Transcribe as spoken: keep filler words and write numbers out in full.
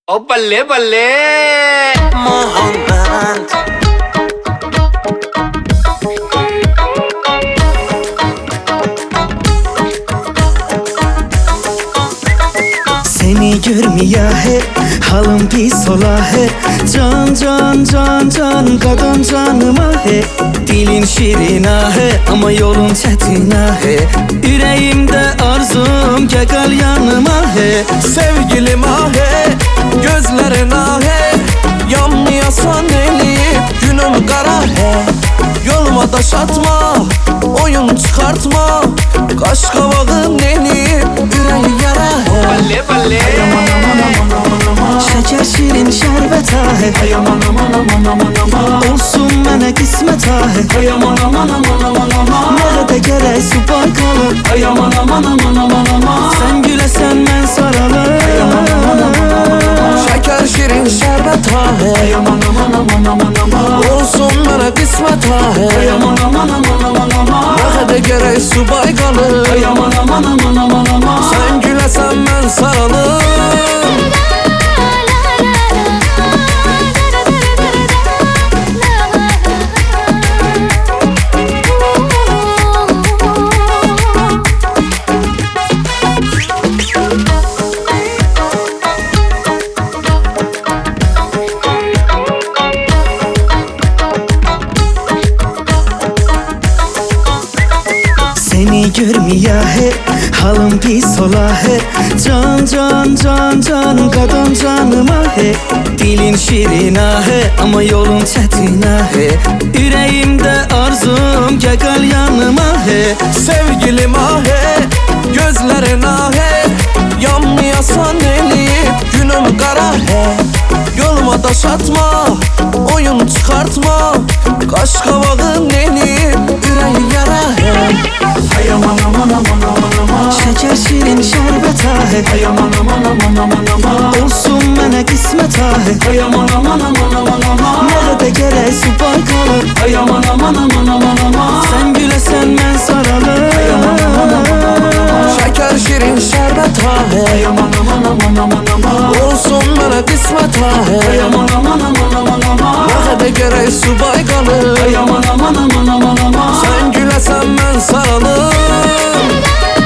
ओ बल्ले बल्ले मोहब्बत Seni görmeye he, halım pis ola he. Can can can can kadın canıma he. Dilin şirin he, ama yolun çetin he. Yüreğimde arzum kekal yanıma he. Sevgilim ahe, gözlerin ahe. Yanmayasan elip, günüm kara he. Yoluma taş atma, oyun çıkartma. Kaş kavağın elip, yüreği yara he. बल्ले बल्ले Şeker şirin şerbet he. Olsun bana kısmet he. Nerede gerek subay kalır. Sen gülesen ben saralım. Şeker şirin şerbet ahe. Olsun bana kısmet ahe. Nerede gerek subay kalır. Sen gülesen ben saralım. Seni görmeye he, halım pis ola he. Can can can can kadın canıma he. Dilin şirin he, ama yolun çetin he. Yüreğimde arzum kekal yanıma he. Sevgilim ahe, gözlerin ahe. Yanmayasan elip, günüm kara he. Yoluma taş atma, oyun çıkartma. Kaş kavağın elip, yüreği yara he. Şeker şirin şerbet he. Olsun bana kısmet he. Nerede gerek subay kalır. Sen gülesen ben saralım. Şeker şirin şerbet ahe. Olsun bana kısmet ahe. Nerede gerek subay kalır. Sen gülesen ben saralım.